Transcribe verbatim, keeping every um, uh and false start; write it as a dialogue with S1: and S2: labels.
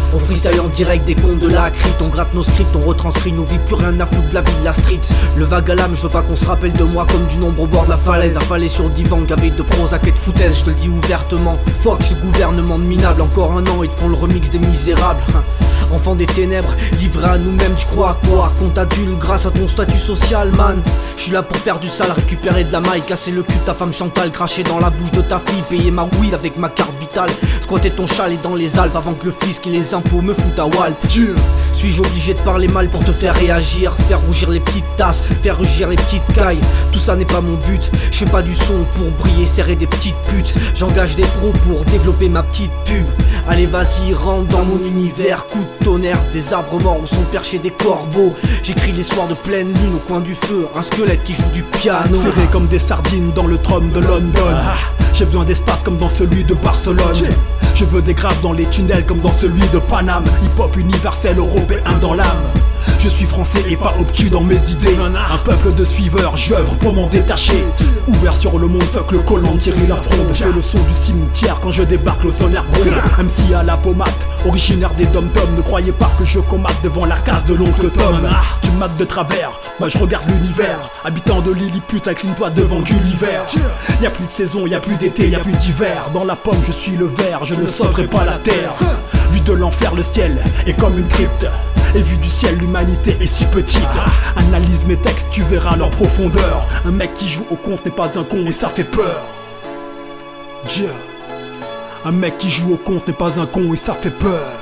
S1: On freestyle en direct des comptes de la crypte. On gratte nos scripts, on retranscrit nos vies, plus rien à foutre de la vie de la street. Le vague à l'âme, je veux pas qu'on se rappelle de moi comme du nombre au bord de la falaise. Affalé sur le divan, gavé de Prozac et de foutaise, je te le dis ouvertement. Fuck ce gouvernement de minable, encore un an ils te font le remix des misérables. Enfant des ténèbres, livré à nous-mêmes, tu crois à quoi? Qu'on t'adule grâce à ton statut social, man. Je suis là pour faire du sale, récupérer de la maille, casser le cul de ta femme Chantal, cracher dans la bouche de ta fille, payer ma weed avec ma carte vitale, squatter ton chalet dans les Alpes avant que le fisc et les impôts me foutent à Walp. Suis-je obligé de parler mal pour te faire réagir, faire rougir les petites tasses, faire rugir les petites cailles? Tout ça n'est pas mon but, je fais pas du son pour briller, serrer des petites putes. J'engage des pros pour développer ma petite pub. Allez vas-y, rentre dans mon univers, coup de tonnerre, des arbres morts où sont perchés des corbeaux. J'écris les soirs de pleine lune au coin du feu, un squelette qui joue du piano.
S2: Serré comme des sardines dans le trône de London. ah, J'ai besoin d'espace comme dans celui de Barcelone. Je veux des graves dans les tunnels comme dans celui de Paname. Hip-hop universel européen dans l'âme. Je suis français et pas obtus dans mes idées. Un peuple de suiveurs, j'œuvre pour m'en détacher. Ouvert sur le monde, fuck le colon, Thierry la fronde. C'est le son du cimetière quand je débarque, le tonnerre gronde. M C à la pommade, originaire des dom-toms. Ne croyez pas que je commate devant la case de l'oncle Tom. Tu mates de travers, moi je regarde l'univers. Habitant de Lilliput, incline-toi devant Gulliver. Y'a plus de saison, y'a plus d'été, y'a plus d'hiver. Dans la pomme je suis le ver, je ne sauverai pas la terre. Vu de l'enfer le ciel est comme une crypte. Et vu du ciel l'humanité est si petite. Analyse mes textes, tu verras leur profondeur. Un mec qui joue au con ce n'est pas un con et ça fait peur. Yeah. Un mec qui joue au con ce n'est pas un con et ça fait peur.